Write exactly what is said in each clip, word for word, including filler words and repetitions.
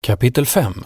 Kapitel fem.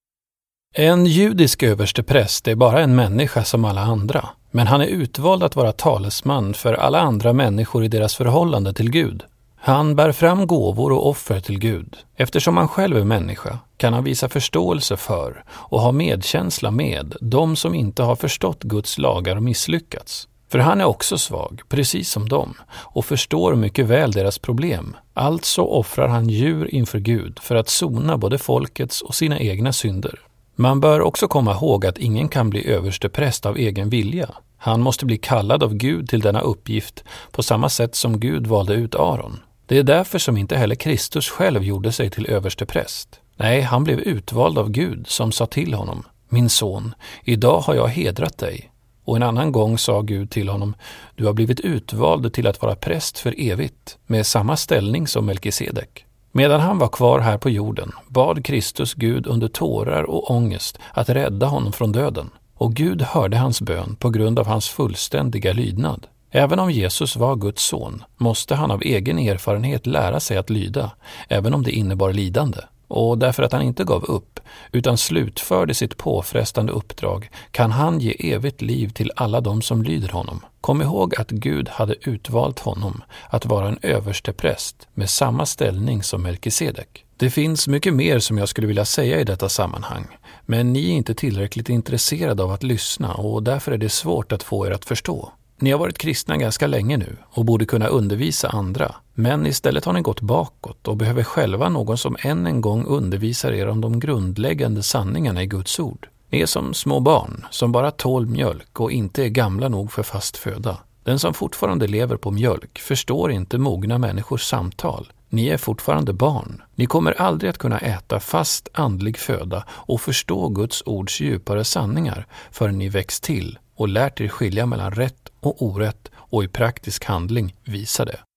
En judisk överstepräst är bara en människa som alla andra, men han är utvald att vara talesman för alla andra människor i deras förhållande till Gud. Han bär fram gåvor och offer till Gud. Eftersom han själv är människa kan han visa förståelse för och ha medkänsla med de som inte har förstått Guds lagar och misslyckats. För han är också svag, precis som dem, och förstår mycket väl deras problem. Alltså offrar han djur inför Gud för att sona både folkets och sina egna synder. Man bör också komma ihåg att ingen kan bli överstepräst av egen vilja. Han måste bli kallad av Gud till denna uppgift på samma sätt som Gud valde ut Aron. Det är därför som inte heller Kristus själv gjorde sig till överstepräst. Nej, han blev utvald av Gud som sa till honom: "Min son, idag har jag hedrat dig." Och en annan gång sa Gud till honom: "Du har blivit utvald till att vara präst för evigt, med samma ställning som Melkisedek." Medan han var kvar här på jorden bad Kristus Gud under tårar och ångest att rädda honom från döden. Och Gud hörde hans bön på grund av hans fullständiga lydnad. Även om Jesus var Guds son måste han av egen erfarenhet lära sig att lyda, även om det innebar lidande. Och därför att han inte gav upp utan slutförde sitt påfrestande uppdrag kan han ge evigt liv till alla de som lyder honom. Kom ihåg att Gud hade utvalt honom att vara en överstepräst med samma ställning som Melkisedek. Det finns mycket mer som jag skulle vilja säga i detta sammanhang, men ni är inte tillräckligt intresserade av att lyssna och därför är det svårt att få er att förstå. Ni har varit kristna ganska länge nu och borde kunna undervisa andra, men istället har ni gått bakåt och behöver själva någon som än en gång undervisar er om de grundläggande sanningarna i Guds ord. Ni är som små barn som bara tål mjölk och inte är gamla nog för fast föda. Den som fortfarande lever på mjölk förstår inte mogna människors samtal. Ni är fortfarande barn. Ni kommer aldrig att kunna äta fast andlig föda och förstå Guds ords djupare sanningar förrän ni växt till och lärt er skilja mellan rätt och orätt och i praktisk handling visa det.